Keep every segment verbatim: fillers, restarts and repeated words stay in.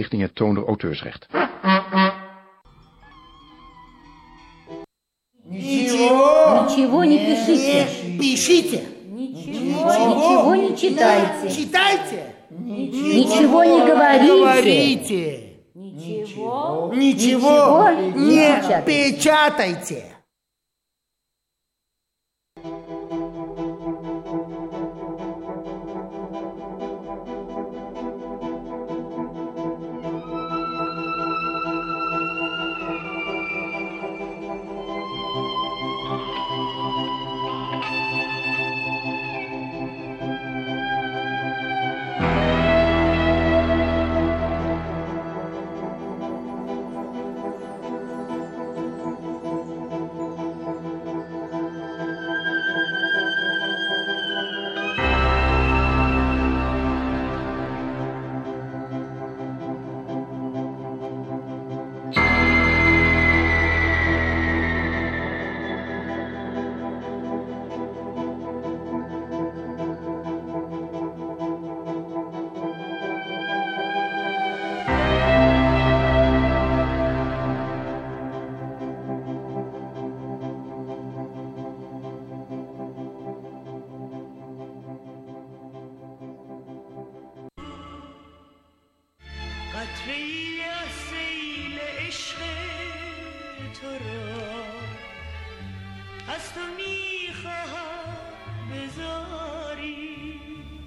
Stichting Het Toonder Auteursrecht. Ничего, Ничего не пишите. Пишите. Ничего, Ничего не читайте. Читайте. Ничего не говорите. Говорите. Ничего, Ничего не не печатайте. печатайте. قطره‌ای از سیل عشق تو را از تو میخواهم بزاری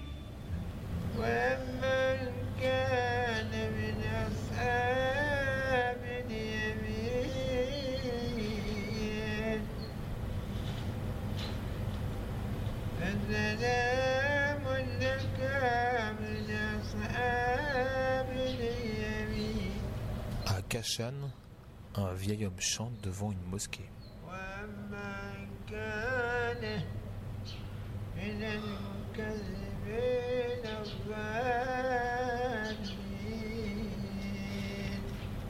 ومن كان من أصحاب اليمين فسلام لك من أصحاب اليمين. À Kashan, un vieil homme chante devant une mosquée. ومن كان من المكذبين الضالين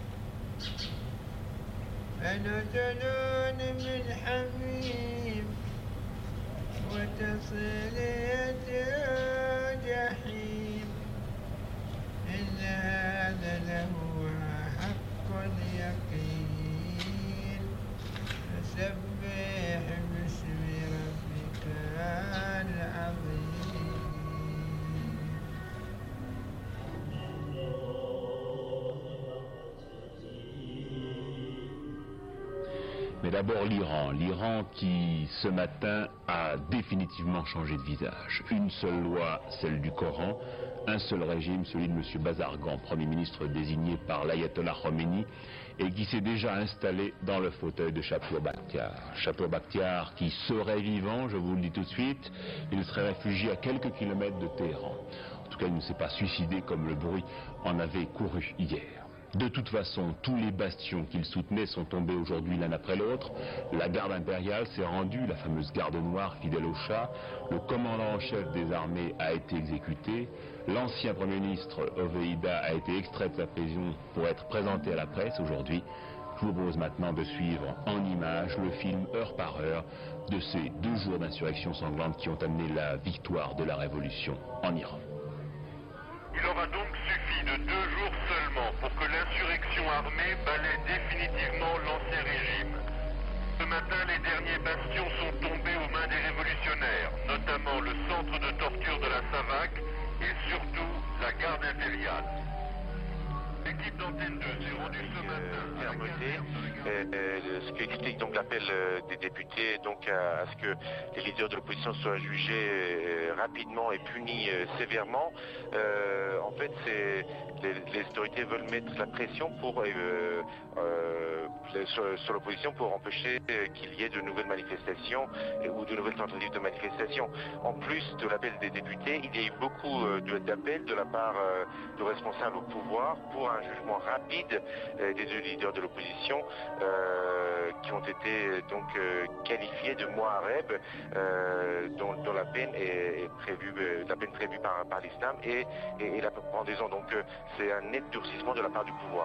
فنزل من حميم وتصلية جحيم إن هذا لهو حق اليقين فسبح باسم ربك العظيم. Mais d'abord l'Iran, l'Iran qui ce matin a définitivement changé de visage. Une seule loi, celle du Coran, un seul régime, celui de M. Bazargan, Premier ministre désigné par l'Ayatollah Khomeini, et qui s'est déjà installé dans le fauteuil de Shapur Bakhtiar. Shapur Bakhtiar qui serait vivant, je vous le dis tout de suite, il serait réfugié à quelques kilomètres de Téhéran. En tout cas, il ne s'est pas suicidé comme le bruit en avait couru hier. De toute façon, tous les bastions qu'il soutenait sont tombés aujourd'hui l'un après l'autre. La garde impériale s'est rendue, la fameuse garde noire fidèle au Shah. Le commandant en chef des armées a été exécuté. L'ancien Premier ministre Oveida a été extrait de sa prison pour être présenté à la presse aujourd'hui. Je vous propose maintenant de suivre en images le film heure par heure de ces deux jours d'insurrection sanglante qui ont amené la victoire de la révolution en Iran. Il aura donc suffi de deux jours seulement pour que l'insurrection armée balaie définitivement l'ancien régime. Ce matin, les derniers bastions sont tombés aux mains des révolutionnaires, notamment le centre de torture de la Savac et surtout la garde impériale. L'équipe d'Antenne deux s'est rendue ce matin à la caserne de la Euh, euh, ce qui explique donc l'appel euh, des députés donc à, à ce que les leaders de l'opposition soient jugés euh, rapidement et punis euh, sévèrement. Euh, en fait, c'est les, les autorités veulent mettre la pression pour euh, euh, les, sur, sur l'opposition pour empêcher euh, qu'il y ait de nouvelles manifestations euh, ou de nouvelles tentatives de manifestation. En plus de l'appel des députés, il y a eu beaucoup euh, de, d'appels de la part euh, de responsables au pouvoir pour un jugement rapide euh, des deux leaders de l'opposition. Euh, qui ont été donc euh, qualifiés de Mohareb, euh, dont, dont la peine est, est prévue, euh, la peine prévue par, par l'islam et, et, et la pendaison. Donc euh, c'est un net durcissement de la part du pouvoir.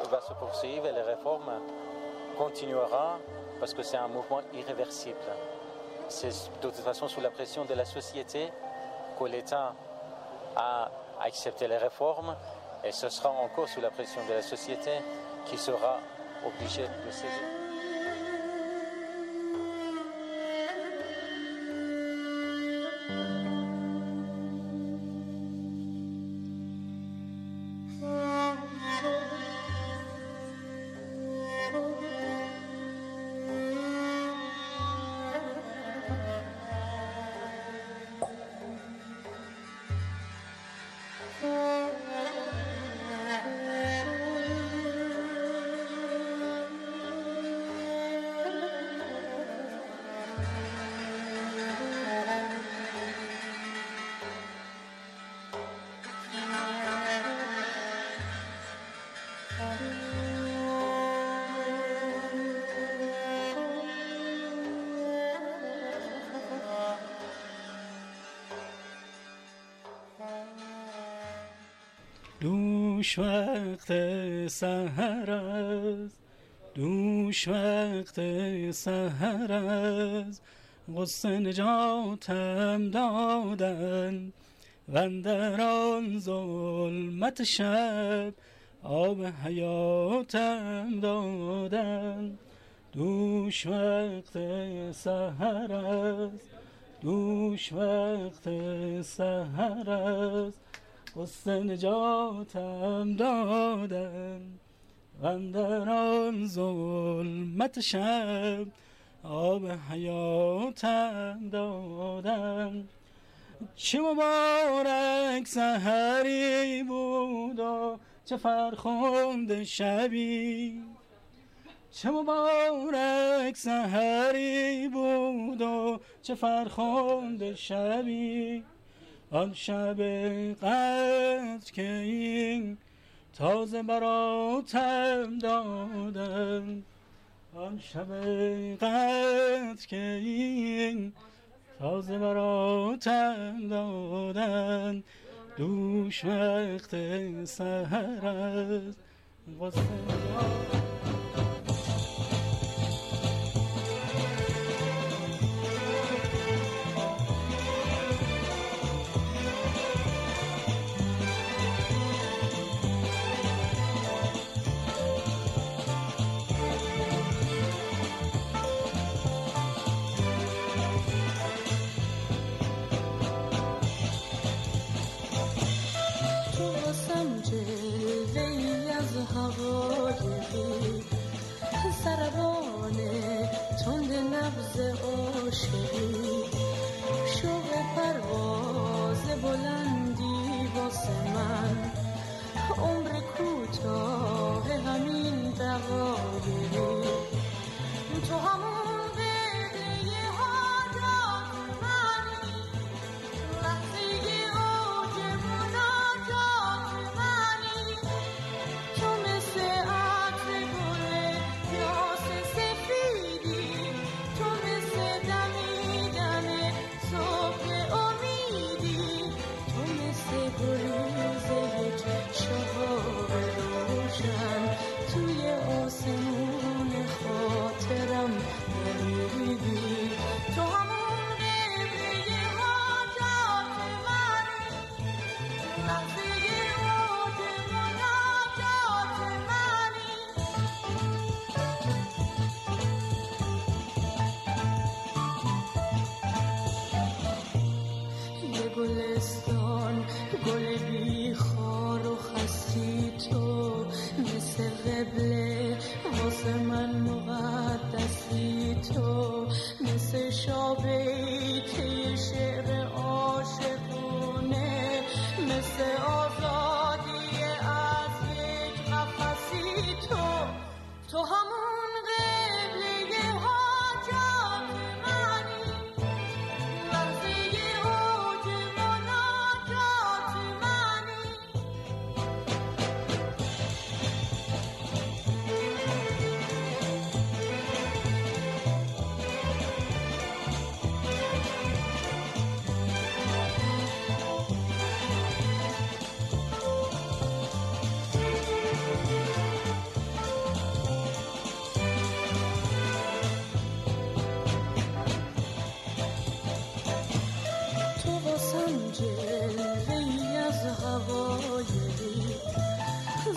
va se poursuivre et les réformes continueront parce que c'est un mouvement irréversible. C'est de toute façon sous la pression de la société que l'État a accepté les réformes et ce sera encore sous la pression de la société qui sera obligé de saisir. دوش وقت سحر است، دوش وقت سحر است، غصه نجاتم دادن و اندر آن ظلمت شب آب حیاتم دادن. دوش وقت سحر است، دوش وقت سحر است، غصه نجاتم دادن و اندر آن ظلمت شب آب حیاتم دادن. چه مبارک سحری بود و چه فرخنده شبی، چه مبارک سحری بود و چه فرخنده شبی. آن شب قدر که این تازه براتم دادن، آن شب قدر که این تازه براتم دادن. دوش وقت سحر است، غصه لحظه اوج مناجات من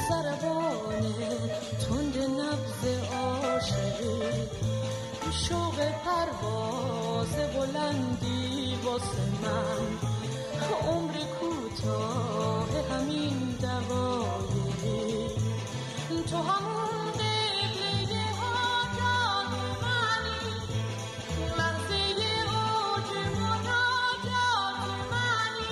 ضربان تند نبض عاشقی شوق پرواز بلندی واسه من عمر کوتاه همین دوایی تو همون قبله حاجات منی لحظه اوج مناجات منی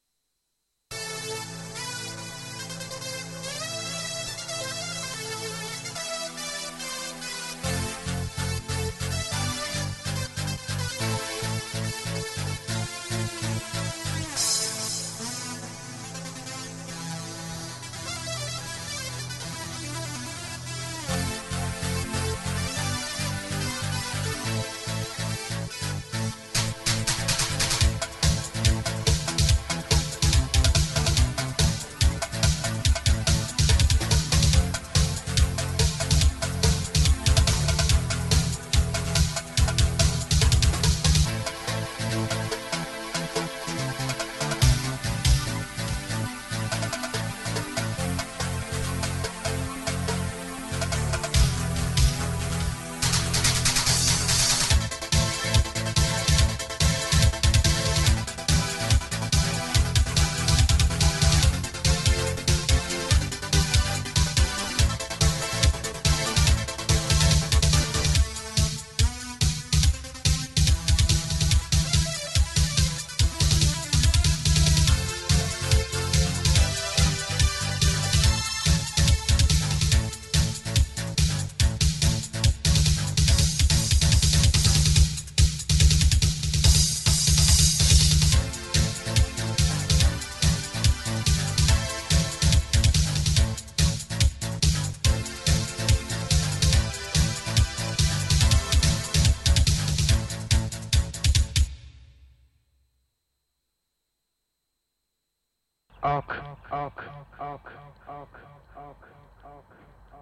Ok, ok, ok, ok, ok, ok.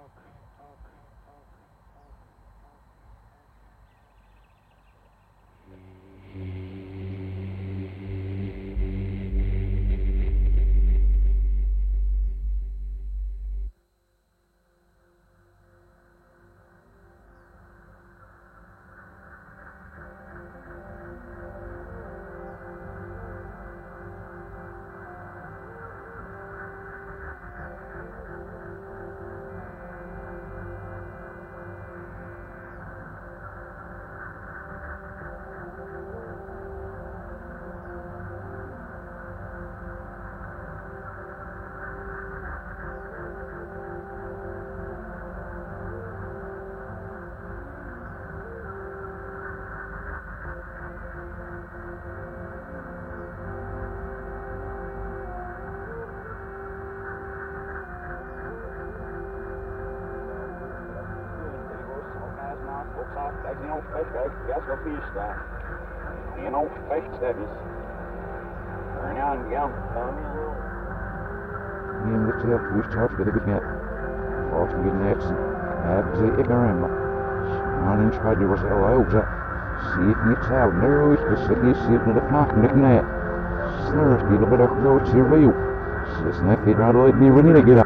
Die nog rechts, kijk, gas op vier staan. Die nog rechts, dat is. Turn on, ja. In de zelf wist hard dat ik het net. Als we het net hebben ze ignorant. Man in spite was al out. Zie ik niet zo. Nou is de city zit met de knaak met net. Slurs die op de groot serveel. Ze net weer aan het niet wanneer ik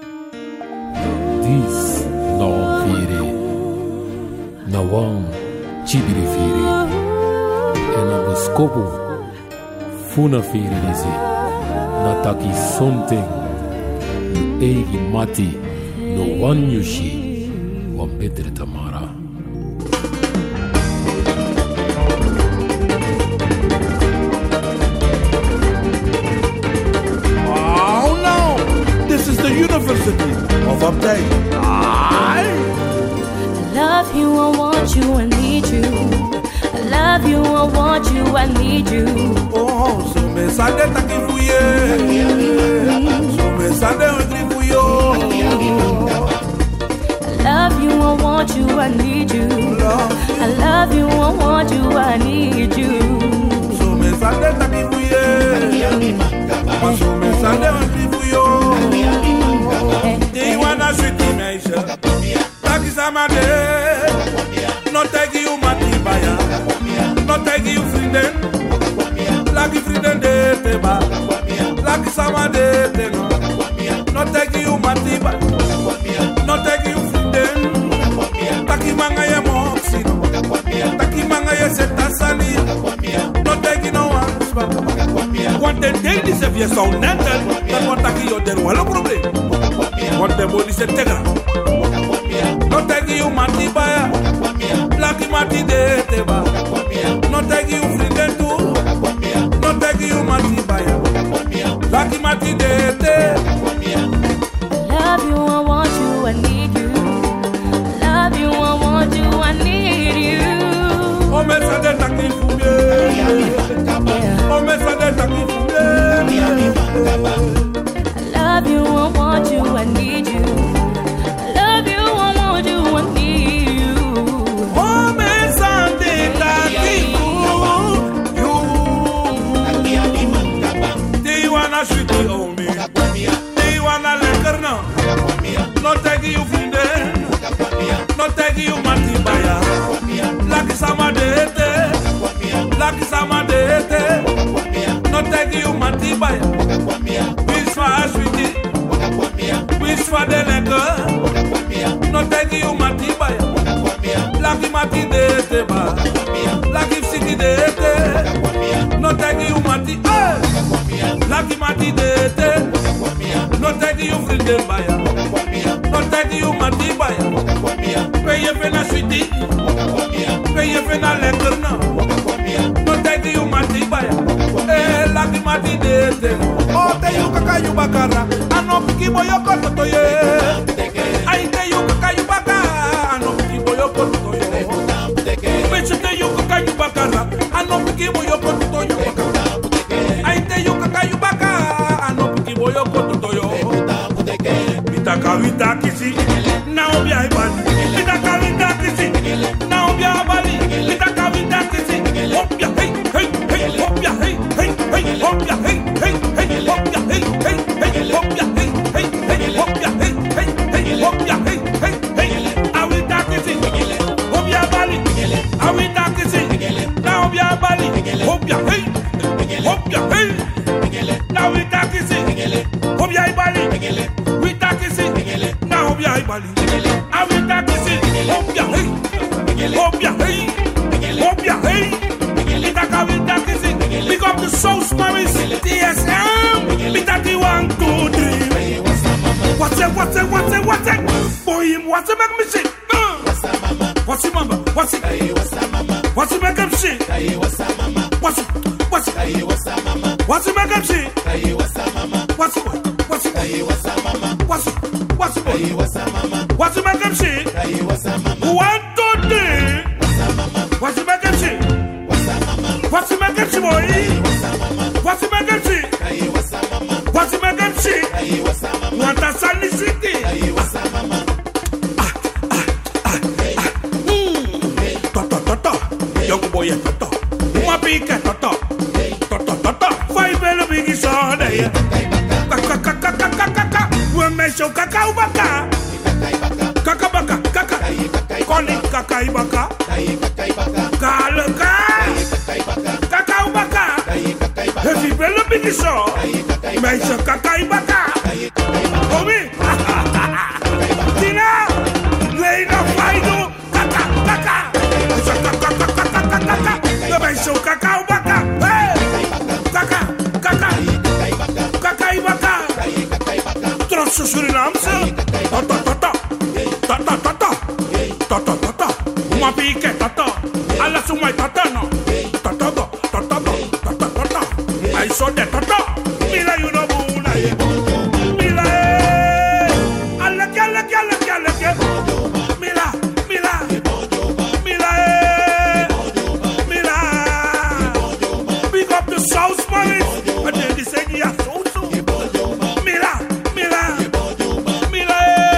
Dis no fire. Nawam chibiri fire. En op de skopu funa fire dizi. Nataki something. Egi mati no one yushi. Wan betere tamara. Oh no! This is the University of Update. I love you, I want you, I need you. I love you, I want you, I need you. Oh, so me sade taki fuye. So me sade entri fuyo. I love you, I want you, I need you. I love you, I want you, I need you. So me sade taki fuye. So me sade entri fuyo. They wanna shoot me, meisje. Taki samade. No take you mati baya. No take you frienden. Laki frienden de teba. Laki samade teno. No take you mati ba. No take you friend. Taki manga ye moxi. Taki manga ye setasani. No take you no ones ba. Want the day this if you so nental. That want taki yo der wala problem. Want the body se tegra. No take you mati baya. Lucky mati de te ba. No take you friend too. No take you mati baya. Lucky mati de te. Love you, I want you, I need you. Love you, I want you, I need you. Oh, me sa de taki fumye. Oh, me sa de taki fumye. Love you, I want you, I need you. Love you, I want you, I need you. Oh, me sa de taki fumye. Do you wanna shoot me, oh me? Do you wanna liquor now? No take you friend. No take you mati baya. Lucky sama dete. Lucky sama dete. No take you mati baya. Wish for a sweetie. Wish for the liquor. No take you mati baya. Lucky mati dete ba. Lucky city dete. No take you mati. Lucky mati dete. No take you friend baya. No take you mati baya. Pay you for na sweetie. Pay you for na liquor now. No take you mati baya. Eh, lucky mati dete. Oh, te you kaka you bakara. Ano piki boyo koto to ye. Ay te you kaka you bakara. Ano piki boyo koto to ye. Bitch te you kaka you bakara. Ano piki boyo koto to ye. Ay te you kaka you bakara. Ano piki boyo koto to ye. Mitaka wita kisi. Now be I bali. Mitaka wita kisi. Now be I bali. Mitaka wita kisi. Hop ya hey hey hey. Hop ya hey hey hey. Hop ya hey hey hey. Hop ya hey hey hey. Hop ya hey hey hey. Hop ya hey hey hey. Hop ya hey hey hey. I will talk kisi. Hop ya bali. I will talk kisi. Now be I bali. Hop ya hey. Hop ya hey. Now we talk kisi. Hop ya bali. We talk kisi. Now be I bali. I will talk kisi. Hop ya hey. Hop ya hey. Hop ya hey. Mitaka we talk kisi. Pick up the Soul Smarries. T S M. Mitaki one two three. What's it? What's it? What's it? What's it? Boy, him what's it make me shit? What's it, mama? What's it? What's it make him shit? What's it? What's it? What's it make him shit? What's it? What's it? What's it? What's it? What's it make him shit? One two three. What's it make him shit? What's it make him shit, boy? What's it make him shit? What's it make him shit? Want a sunny city? Young boy, toto. Uma pica, toto. Toto, toto. Five bello biggie saw day. Kaka, kaka, kaka, kaka. We me show kaka ubaka. Kaka baka, kaka. Koni kaka ibaka. Kalaka. Kaka ubaka. Heavy bello biggie saw. Me show kaka ibaka. Omi. Tina. Leina faido. Kaka, kaka. Me show kaka ubaka. Hey. Kaka, kaka. Kaka ibaka. Troço Suriname. Tata, tata. Tata, tata. Tata, tata. Uma pique, tata. Alla sumai tata no. Tata, tata, tata, tata. I saw that tata. Mila you know buna. Mila. Alla kala kala kala kala. Mila, mila. Mila. Mila. Pick up the Soul Smarries. And then they say yeah, so so. Mila, mila. Mila.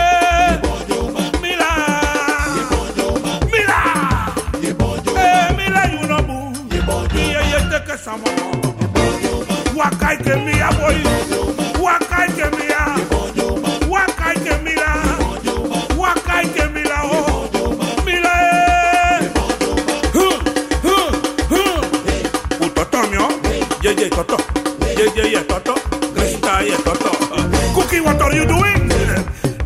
Mila. Mila. Eh, Mila you know boo. Yeah, yeah, take a sama. Wakai ke mia boy. Wakai ke mia. Wakai ke mila. Wakai ke mila oh. Mila. Huh, huh, huh. Utoto mio. Yeah, yeah, toto. Yeah, yeah, yeah, toto. Krista, yeah, toto. Cookie, what are you doing?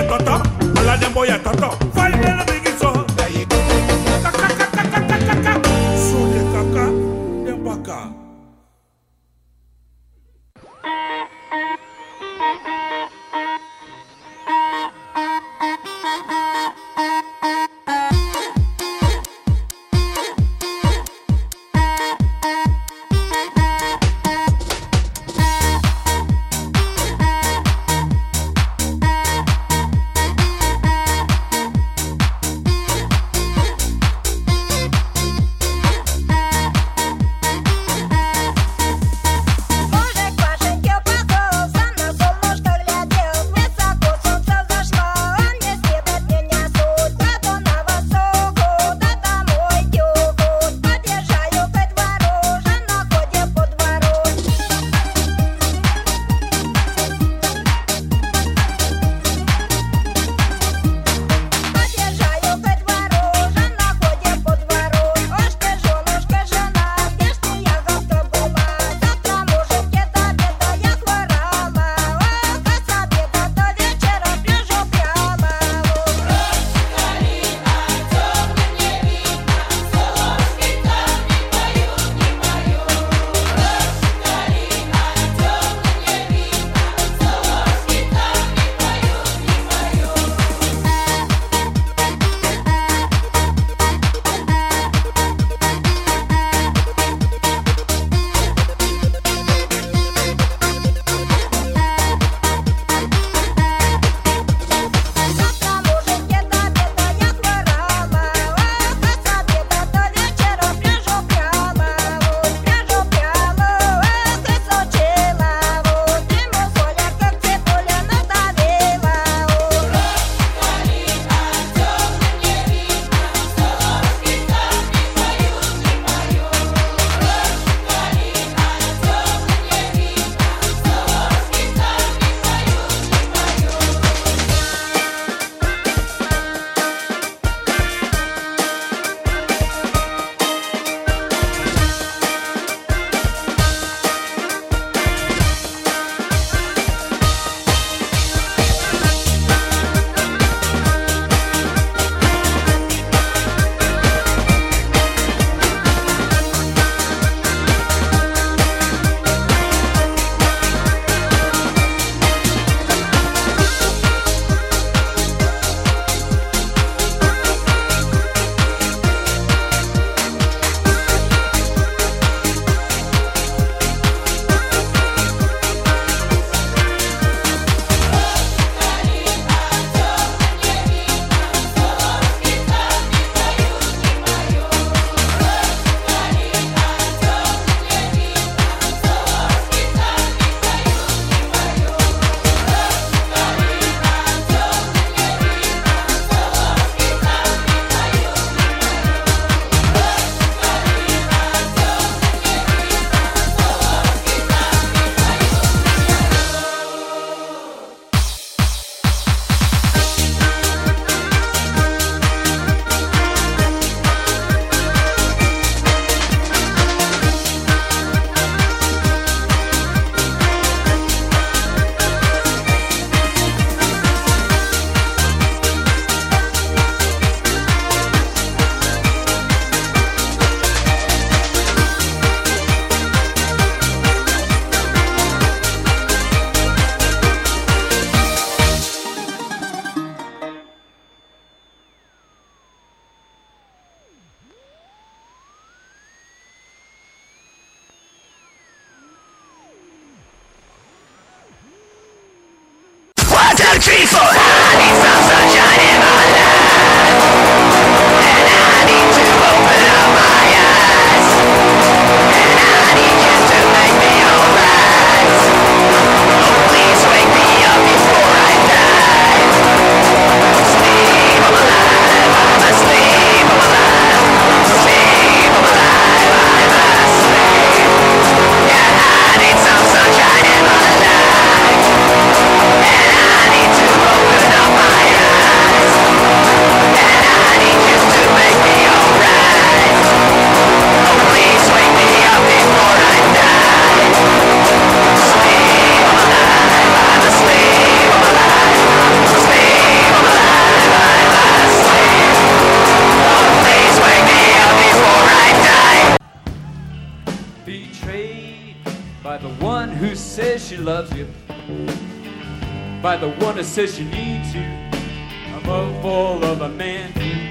toto, ala dem boy toto. Fine na bigi so. Kaka kaka kaka kaka. So de kaka, dem baka. Three, four, I need some sunshine in my life, and I need to open up my eyes, and I need you to make me alright. Oh, please wake me up before I die. Sleep, I'm alive, I'm asleep, I'm alive. Sleep, I'm alive, I'm asleep. Yeah, I need some sunshine in my life, and I need to open by the one who says she loves you, by the one who says she needs you above all other men.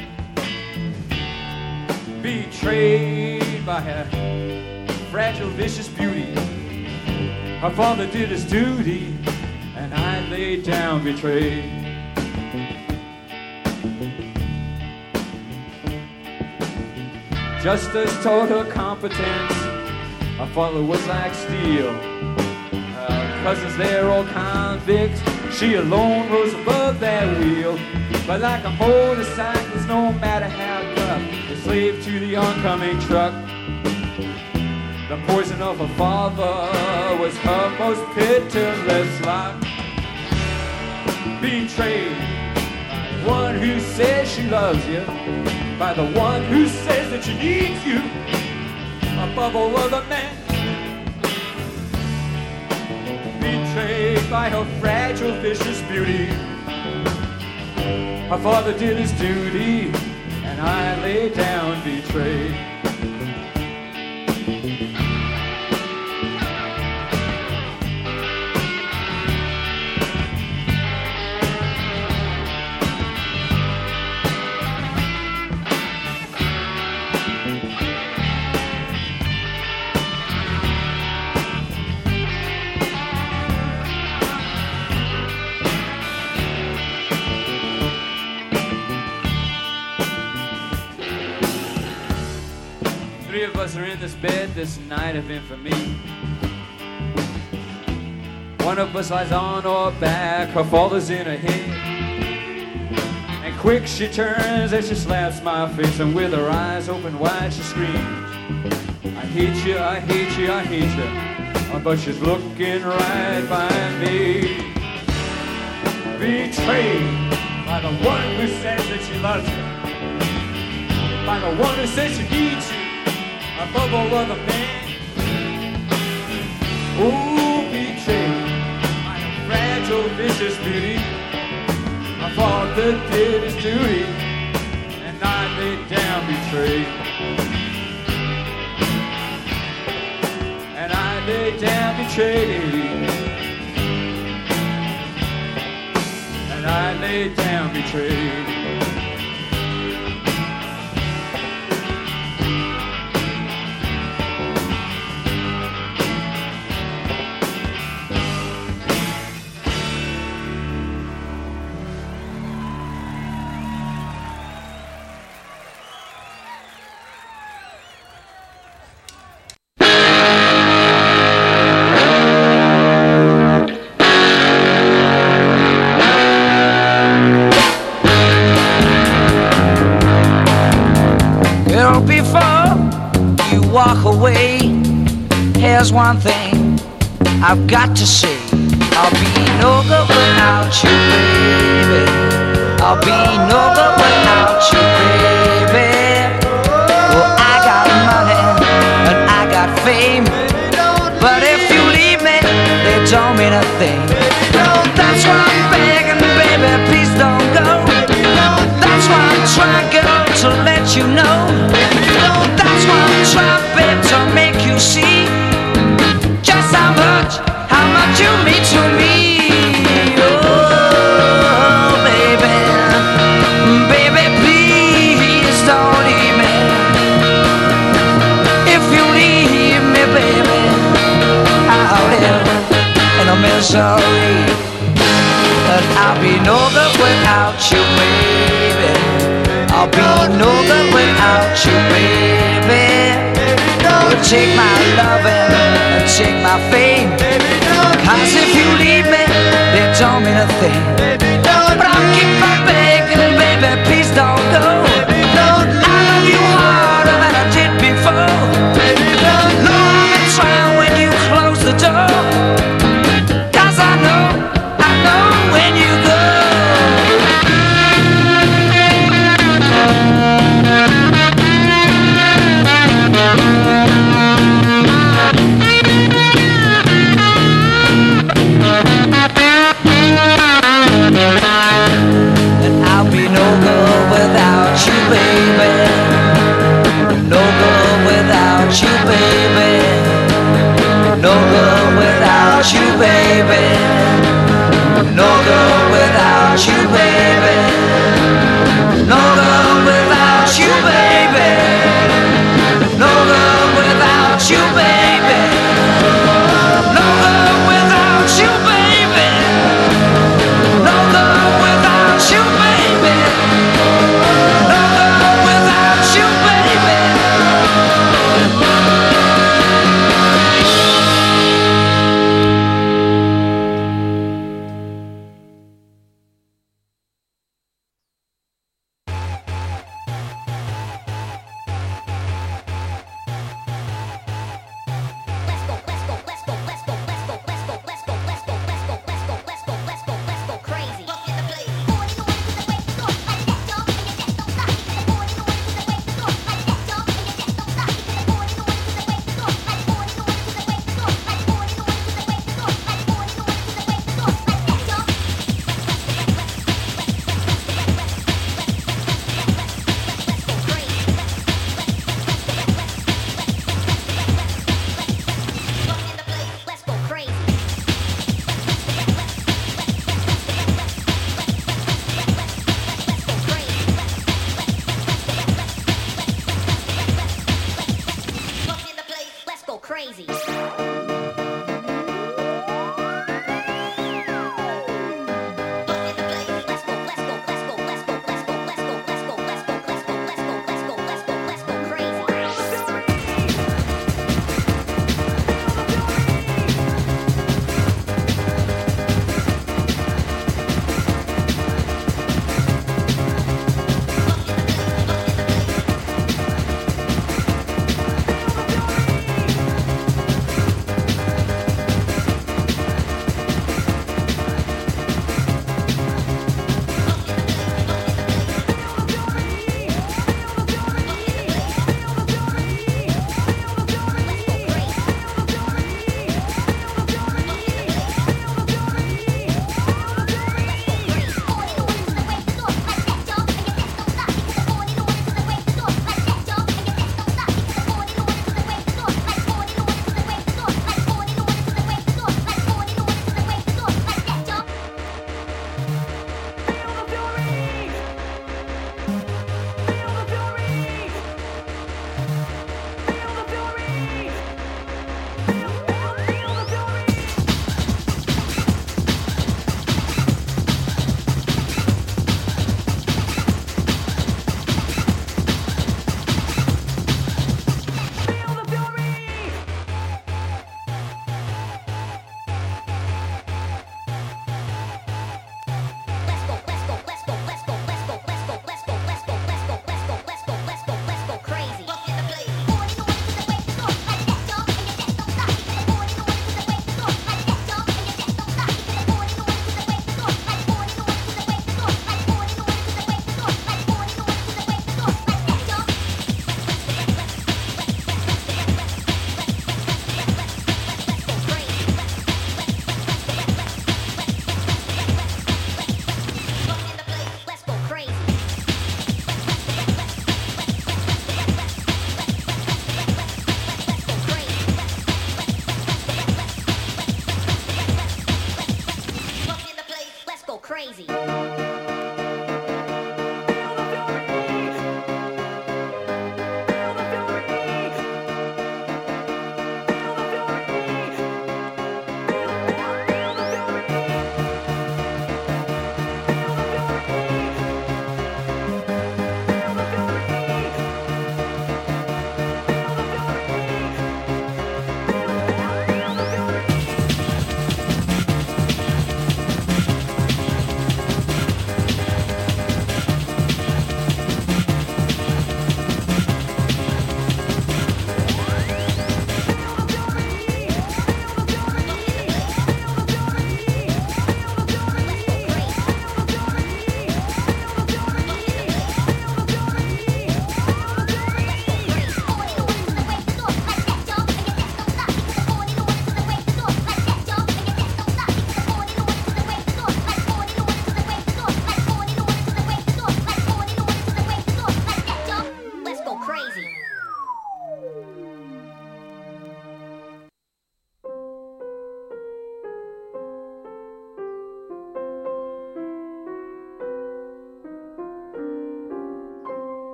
Betrayed by her fragile, vicious beauty, her father did his duty, and I lay down betrayed. Justice taught her competence, her father was like steel. Her cousins, they're all convicts, she alone rose above their wheel. But like a motorcyclist, no matter how tough, a slave to the oncoming truck. The poison of her father was her most pitiless lot. Betrayed by the one who says she loves you, by the one who says that she needs you above all other men. Betrayed by her fragile, vicious beauty, her father did his duty, and I lay down betrayed. Three of us are in this bed this night of infamy. One of us lies on her back, her father's in her head. And quick she turns and she slaps my face, and with her eyes open wide she screams, I hate you, I hate you, I hate you. Oh, but she's looking right by me. Betrayed by the one who says that she loves you, by the one who says she needs you above all other men. Oh, betrayed by a fragile, vicious beauty, my father did his duty, and I lay down betrayed. And I lay down betrayed. And I lay down betrayed. Walk away. Here's one thing I've got to say: I'll be no good without you, baby. I'll be no good without you, baby. Well, I got money and I got fame, but if you leave me, it don't mean a thing. That's why I'm begging, baby, please don't go. That's why I'm trying, girl, to let you know. That's why I'm trying, babe, to make you see just how much, how much you mean to me. Oh, baby, baby, please don't leave me. If you leave me, baby, I'll live in a misery, and I'll be no good without you, baby. I'll be no good without you, baby. Take my loving and take my fame, cause if you leave me, it don't mean a thing. But I'll keep on begging, baby, please don't go. I love you harder than I did before. No, I've been trying when you close the door, cause I know, I know when you go. And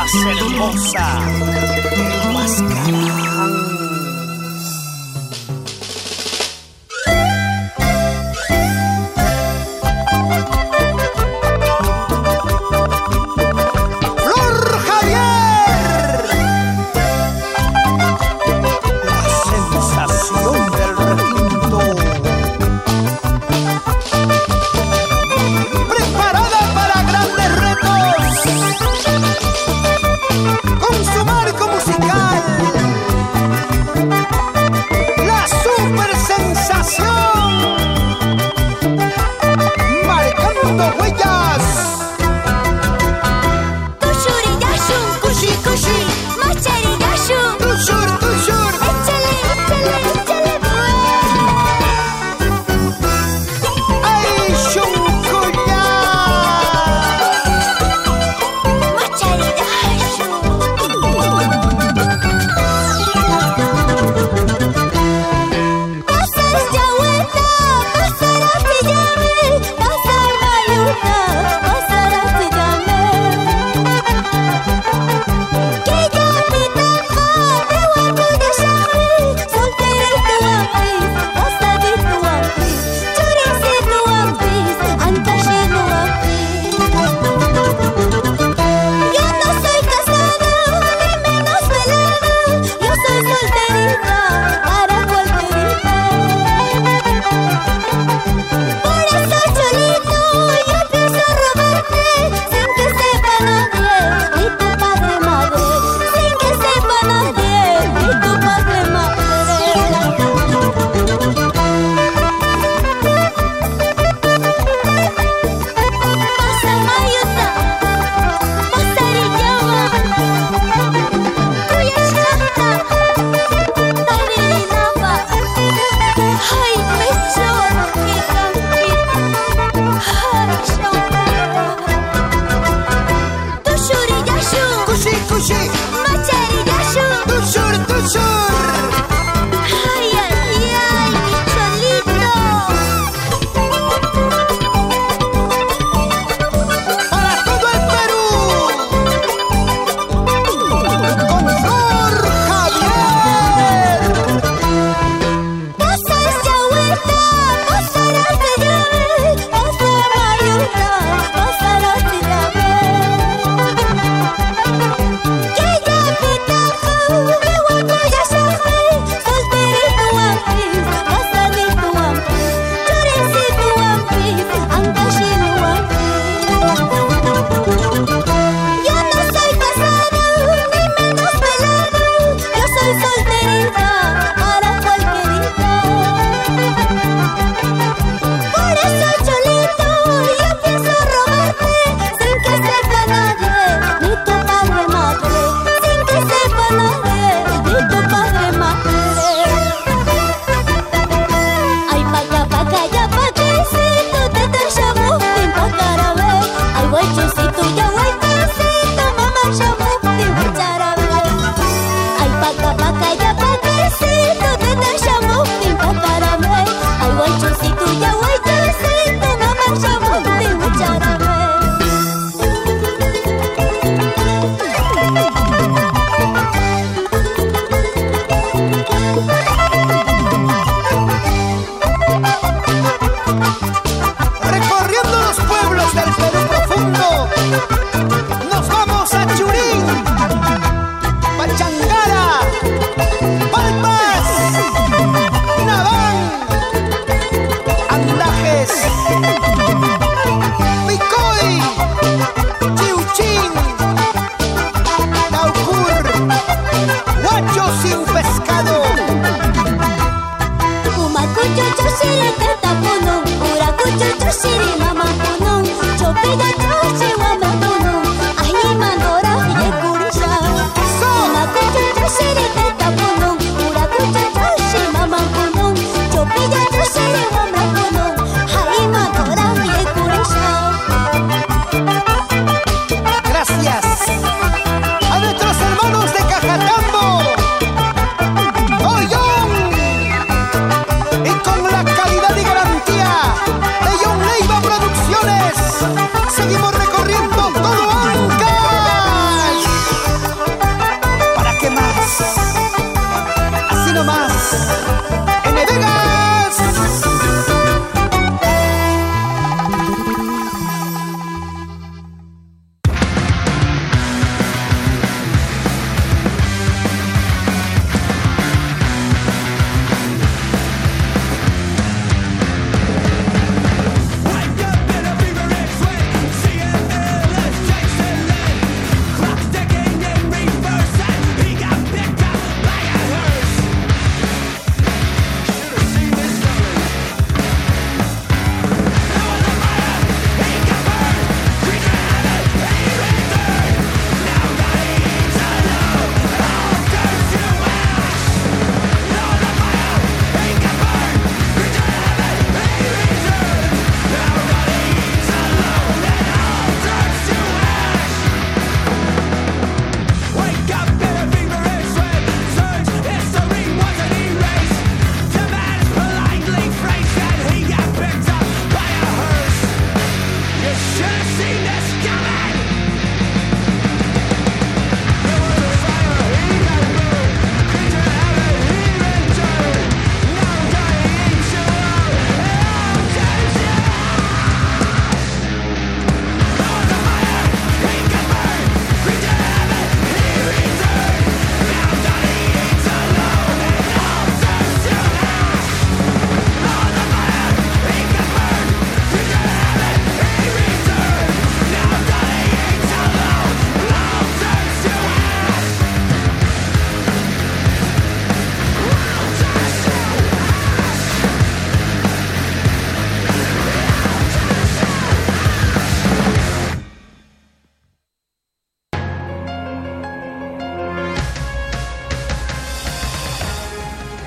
más hermosa, el Huascarán. Flor Javier, la sensación del requinto. Preparada para grandes retos, con su marco musical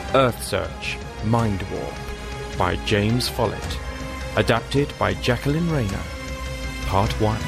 Earth Search, Mind War by James Follett. Adapted by Jacqueline Rayner. Part one.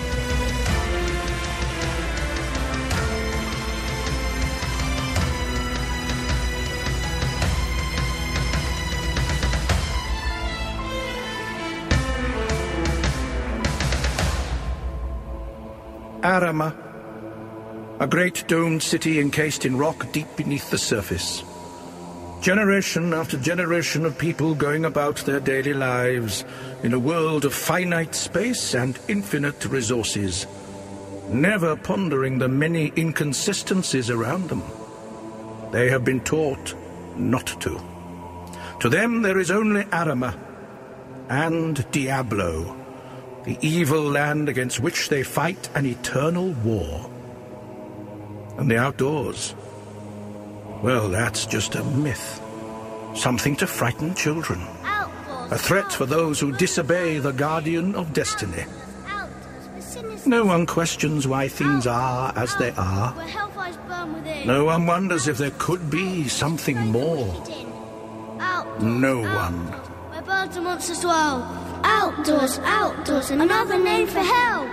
Arama, a great domed city encased in rock deep beneath the surface. Generation after generation of people going about their daily lives in a world of finite space and infinite resources, never pondering the many inconsistencies around them. They have been taught not to. To them there is only Arama and Diablo, the evil land against which they fight an eternal war. And the outdoors, well, that's just a myth. Something to frighten children. A threat for those who disobey the guardian of destiny. No one questions why things are as they are. No one wonders if there could be something more. No one. Where birds and monsters dwell. Outdoors, outdoors, another name for hell.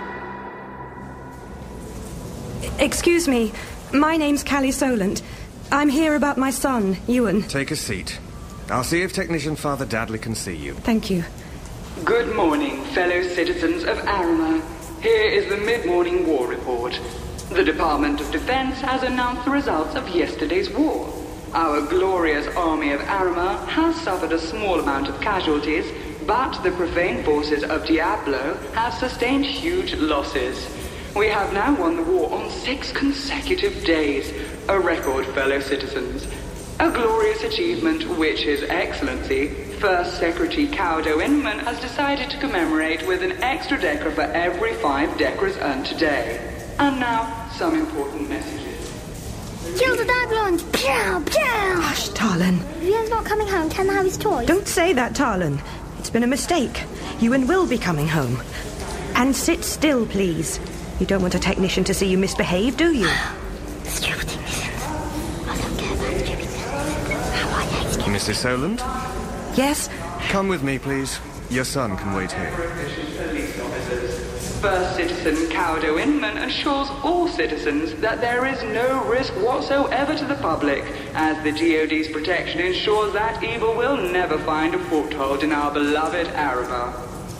Excuse me, my name's Callie Solent. I'm here about my son, Ewan. Take a seat. I'll see if Technician Father Dadley can see you. Thank you. Good morning, fellow citizens of Arama. Here is the mid-morning war report. The Department of Defense has announced the results of yesterday's war. Our glorious army of Arama has suffered a small amount of casualties, but the profane forces of Diablo have sustained huge losses. We have now won the war on six consecutive days, a record, fellow citizens. A glorious achievement which His Excellency, First Secretary Cowdo Inman, has decided to commemorate with an extra decker for every five deckers earned today. And now, some important messages. Kill the Dablons! Pew, pew! Hush, Tarlan. If Ewan's not coming home, can I have his toys? Don't say that, Tarlan. It's been a mistake. Ewan will be coming home. And sit still, please. You don't want a technician to see you misbehave, do you? Stupid technicians. I don't care about stupid technicians. How I hate stupid. Missus Solent? Yes? Come with me, please. Your son can wait here. First Citizen Cowdo Inman assures all citizens that there is no risk whatsoever to the public, as the G O D's protection ensures that evil will never find a foothold in our beloved Arama.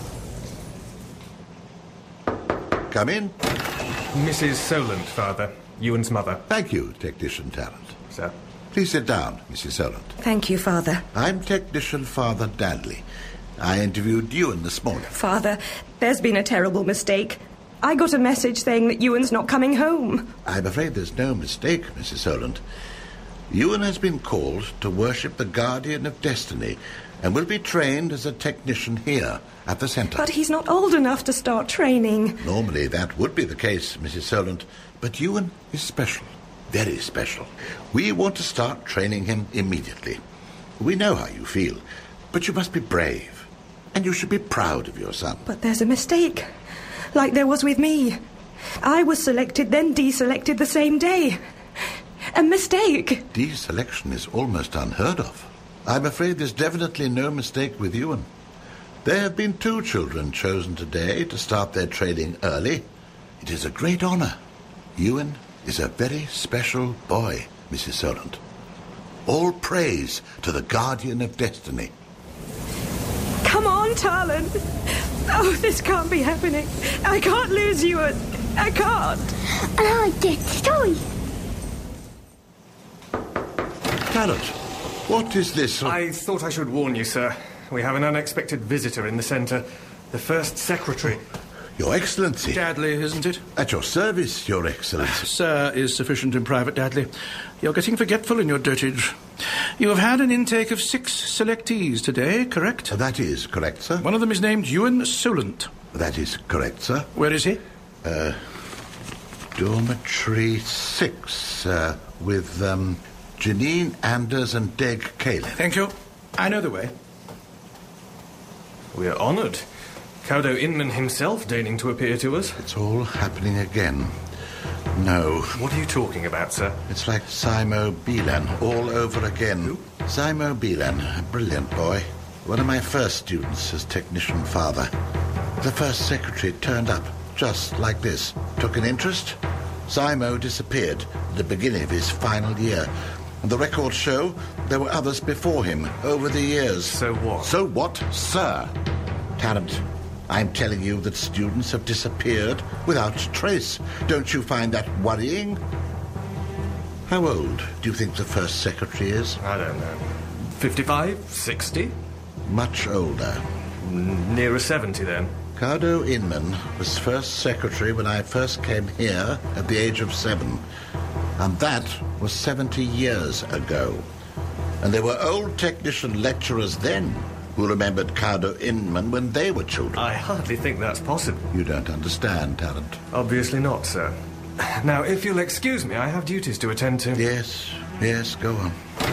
Come in. Missus Solent, Father. Ewan's mother. Thank you, Technician Tarrant. Sir. Please sit down, Missus Solent. Thank you, Father. I'm Technician Father Dadley. I interviewed Ewan this morning. Father, there's been a terrible mistake. I got a message saying that Ewan's not coming home. I'm afraid there's no mistake, Missus Solent. Ewan has been called to worship the Guardian of Destiny and will be trained as a technician here at the centre. But he's not old enough to start training. Normally that would be the case, Missus Solent, but Ewan is special, very special. We want to start training him immediately. We know how you feel, but you must be brave. And you should be proud of your son. But there's a mistake, like there was with me. I was selected, then deselected the same day. A mistake. Deselection is almost unheard of. I'm afraid there's definitely no mistake with Ewan. There have been two children chosen today to start their training early. It is a great honour. Ewan is a very special boy, Missus Solent. All praise to the Guardian of Destiny. Come on, Tarlan. Oh, this can't be happening. I can't lose Ewan. I can't. And I get toys. Tarrant, what is this? I thought I should warn you, sir. We have an unexpected visitor in the centre. The First Secretary. Your Excellency. Dadley, isn't it? At your service, Your Excellency. Sir is sufficient in private, Dadley. You're getting forgetful in your dotage. You have had an intake of six selectees today, correct? That is correct, sir. One of them is named Ewan Solent. That is correct, sir. Where is he? Uh, dormitory six, uh, with, um, Janine Anders and Deg Kalin. Thank you. I know the way. We are honoured. Cowdo Inman himself deigning to appear to us. It's all happening again. No. What are you talking about, sir? It's like Simo Bilan all over again. Who? Zymo Beelan, a brilliant boy. One of my first students as technician father. The first secretary turned up, just like this. Took an interest. Zymo disappeared at the beginning of his final year. And the records show there were others before him over the years. So what? So what, sir? Tarrant, I'm telling you that students have disappeared without trace. Don't you find that worrying? How old do you think the first secretary is? I don't know. fifty-five? sixty? Much older. N- nearer seventy, then. Cardo Inman was first secretary when I first came here at the age of seven. And that was seventy years ago. And there were old technician lecturers then who remembered Cardo Inman when they were children. I hardly think that's possible. You don't understand, Tarrant. Obviously not, sir. Now, if you'll excuse me, I have duties to attend to. Yes, yes, go on.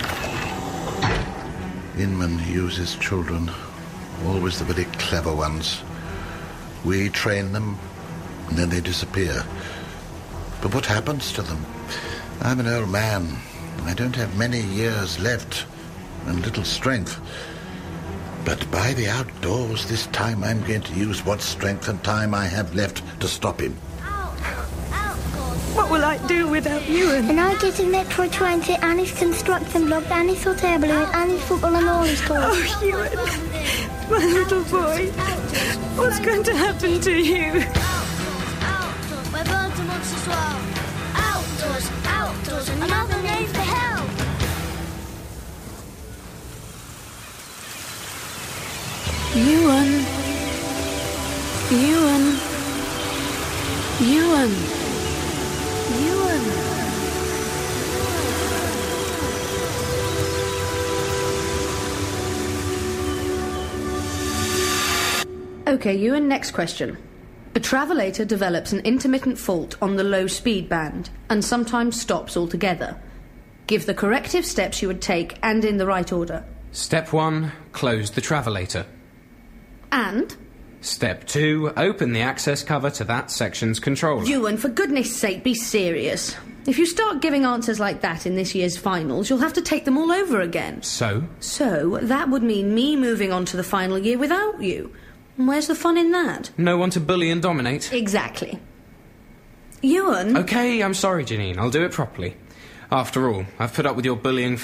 Inman uses children, always the very clever ones. We train them, and then they disappear. But what happens to them? I'm an old man. I don't have many years left, and little strength. But by the outdoors, this time I'm going to use what strength and time I have left to stop him. What will I do without you? And I get in Metro twenty, and his construction block, and his hot air balloon, and his football and all his toys. Oh, Ewan, my little boy, what's going to happen to you? We're going to monster ce soir. Outdoors, outdoors, another name for help. Ewan. Ewan. Ewan. Ewan. Okay, Ewan, next question. A travelator develops an intermittent fault on the low speed band and sometimes stops altogether. Give the corrective steps you would take and in the right order. Step one, close the travelator. And? Step two, open the access cover to that section's controller. Ewan, for goodness sake, be serious. If you start giving answers like that in this year's finals, you'll have to take them all over again. So? So, that would mean me moving on to the final year without you. Where's the fun in that? No one to bully and dominate? Exactly. Ewan? Okay, I'm sorry, Janine. I'll do it properly. After all, I've put up with your bullying for